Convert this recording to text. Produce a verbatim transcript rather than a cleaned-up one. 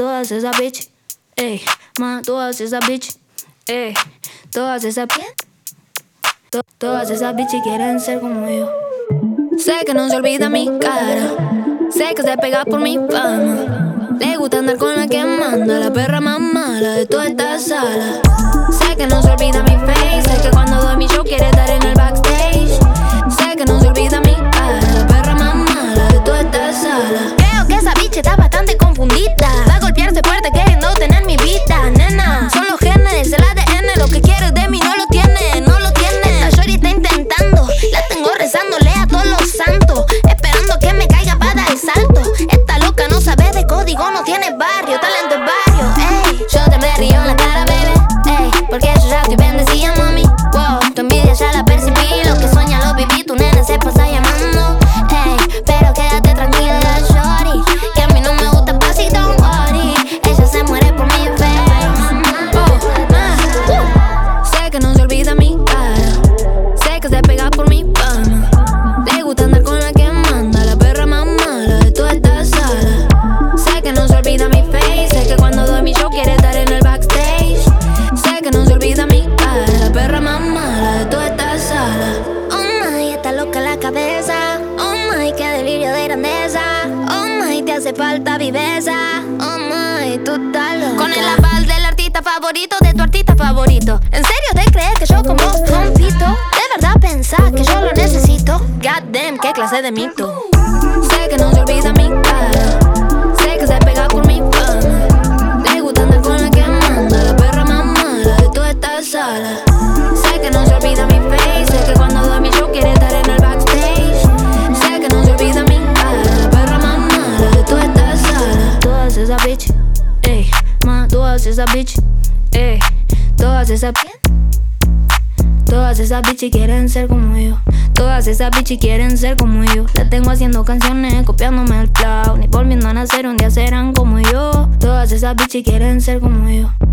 todas esas bitch, ey, ma, todas esas bitch, ey, todas esas to, todas esas bitch quieren ser como yo. Sé que no se olvida mi cara, sé que se pega por mi fama. Le gusta andar con la que manda, la perra más mala de toda esta sala. Sé que no se olvida mi face, sé que cuando doy mi show quiere estar en el backstage. Sé que no se olvida mi cara, la perra más mala de toda esta sala. Creo que esa bitch está bastante confundida. Va a golpearse fuerte queriendo tener mi vida, nena. Son los genes, el A D N, lo que quieres de mí no lo tiene, no lo tiene. Esta shorty está intentando, la tengo rezándole a todos los santos, esperando que me caiga para dar el salto. Esta loca no sabe de código, no tiene barrio, talento es barrio, ey. Yo te me río en la cara, baby, ey, porque yo ya estoy bendecida, mami. Wow, tu envidia ya la percibí, lo que sueña lo viví, tu nena se pasa llamando, ey. Pero quédate tranquila, shorty, que a mí no me gusta fácil, don't worry. Ella se muere por mi face. Oh, ah, uh. Sé que no se olvida mi cara, sé que se pega por mi fama. Le gusta andar con la que manda, la perra más mala de toda esta sala. Sé que no se olvida mi face, sé que cuando doy mi show quiere estar en el backstage. Sé que no se olvida mi cara, la perra más mala de toda esta sala. Oh my, está loca la cabeza. Oh my, qué delirio de grandeza. Oh my, te hace falta viveza. Oh my, tú estás loca. Con el aval del artista favorito de tu artista favorito. ¿En serio te crees que yo con vos compito? ¿De verdad pensás que yo lo necesito? God damn, qué clase de mito. Sé que no se olvida mi cara, sé que se pega por mi fama. Le gusta andar con la que manda, la perra más mala de toda esta sala. Sé que no se olvida mi face, sé que cuando doy mi show quiere estar en el backstage. Sé que no se olvida mi cara, la perra más mala de toda esta sala. Todas esas bitch, ey, ma, todas esas bitch, ey, todas esas Todas esas bitches quieren ser como yo. Todas esas bitches quieren ser como yo. Las tengo haciendo canciones, copiándome el flow, ni volviendo a nacer, un día serán como yo. Todas esas bitches quieren ser como yo.